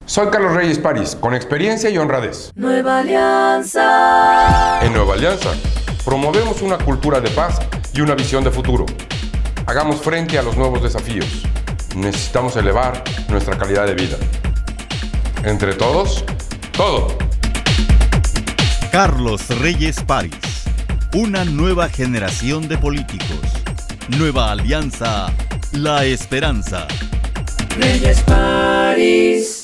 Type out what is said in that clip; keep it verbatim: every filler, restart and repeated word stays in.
Soy Carlos Reyes París, con experiencia y honradez. Nueva Alianza. En Nueva Alianza, promovemos una cultura de paz y una visión de futuro. Hagamos frente a los nuevos desafíos. Necesitamos elevar nuestra calidad de vida. Entre todos, todo. Carlos Reyes París. Una nueva generación de políticos. Nueva Alianza, La Esperanza. Reyes París.